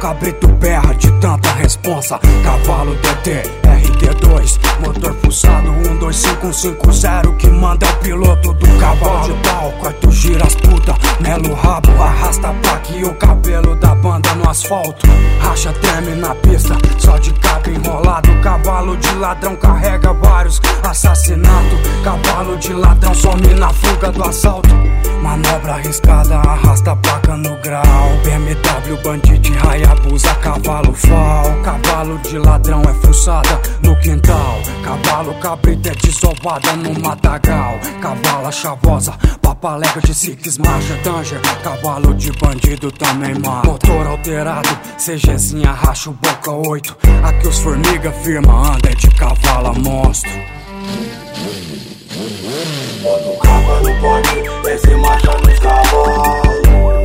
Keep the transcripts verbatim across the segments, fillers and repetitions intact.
cabrito berra de tanta responsa. Cavalo D T, R D dois, motor fuçado, um dois cinco um cinco zero. Que manda é o piloto do cavalo de pau. Corta, gira as puta, mela o rabo, arrasta a placa e o cabelo da banda no asfalto. Racha, treme na pista, só de cabo enrolado. Cavalo de ladrão carrega vários assassinatos. Cavalo de ladrão some na fuga do assalto. Manobra arriscada, arrasta a placa no grau. B M W, bandido, Hayabusa, cavalo fal. Cavalo de ladrão é fuçada no quintal. Cavalo cabrita é desovada no matagal. Cavala chavosa, papalega de six marcha danger. Cavalo de bandido também mata. Motor alterado, CGzinha racha o boca oito. Aqui os formiga firma, anda é de cavalo a monstro. Bota o cavalo pode, desce marcha nos cavalos.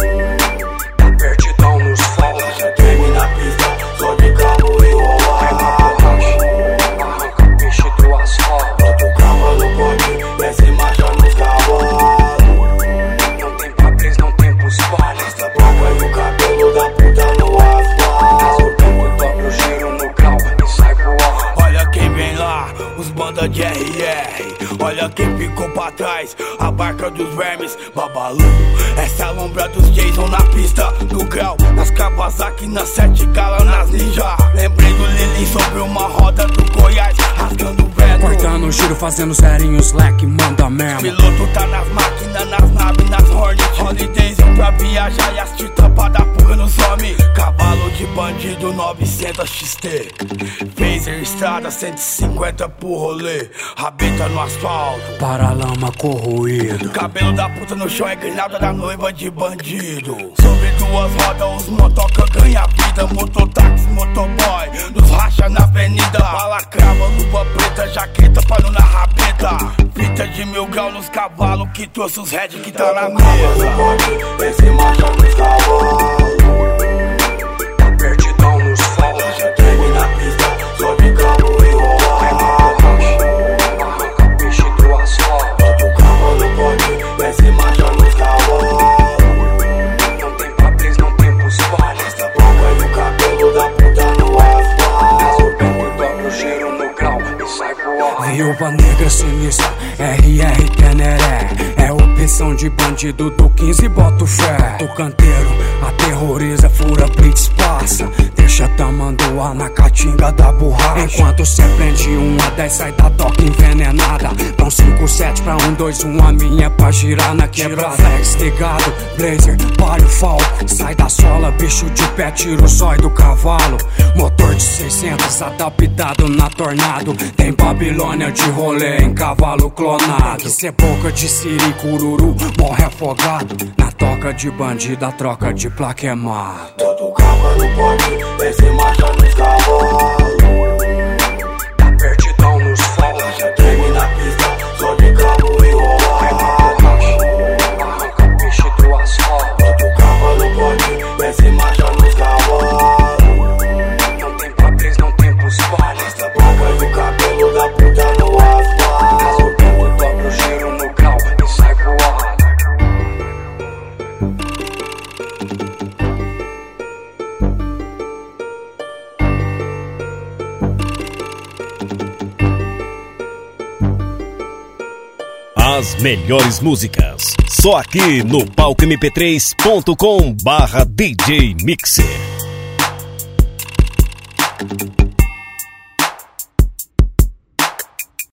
Tá pertidão nos falos. Já treme na pista, só de carro enrolado. Arranca o peixe do asfalto. Bota o cavalo pode, desce marcha nos cavalos. Não tem papéis, não tem pros pares. Essa placa e o cabelo da puta no asfalto. O tempo dobra o giro no grau e sai voando. Olha quem vem lá, os banda de R R. Olha quem ficou pra trás, a barca dos vermes, Babalu. Essa é a lombra dos Jason na pista, no grau. Nas Kawasaki, nas sete galas, nas Ninja. Lembrei do Lili sobre uma roda do Goiás, rasgando o vento. Cortando o giro, fazendo zerinho, slack, manda mesmo. Piloto tá nas máquinas, nas naves, nas Hornets. Holidays pra viajar e as tampas da fuga nos homens. Cavalo de bandido, novecentos X T. Phaser, estrada, cento e cinquenta pro rolê. Rabeta no asfalto. Paralama corroído. Cabelo da puta no chão é granada da noiva de bandido. Sobre duas rodas os motoca ganha vida. Mototáxi, motoboy, nos racha na avenida. Balacrava, luva preta, jaqueta, pano na rabeta. Fita de mil grau nos cavalos que trouxe os red que tá na mesa. Desce marcha nos cavalos. Tá pertidão nos falos. Já treme na pista, só de carro enrolado. Arranca o peixe do asfalto. Bota o cavalo pode, desce marcha nos cavalos. Não tem papéis, não tem pros pares. Essa placa e o cabelo da puta no asfalto. O tempo dobra o giro no grau e sai voando. Viúva negra sinistra, R R Teneré. É opção de bandido do quinze, bota o fé. O canteiro aterroriza, fura, blitz, passa. Deixa tamanduá na caatinga da borracha. Enquanto cê prende um a dez, sai da toca envenenada. Dão cinco sete pra um dois um, a minha é pra girar na quebrada. Flex ligado, blazer, palio, falco. Sai da sola, bicho de pé, tira o zóio do cavalo. Motor de seiscentos adaptado na Tornado. Tem Babilônia de rolê em cavalo clonado. Que cê boca de siri, cururu, morre afogado. Na toca de bandido, a troca de placa é mato. Todo cavalo pode, desce marcha nos cavalos. Tá pertidão nos falos. Já treme na pista, só de carro enrolado. Arranca o peixe do asfalto. Todo cavalo pode, desce marcha nos cavalos. Não tem papéis, não tem pros pares. Essa placa e o cabelo da puta no asfalto. O tempo dobra o giro no grau e sai voando. As melhores músicas, só aqui no palco m p três ponto com barra D J Mixer.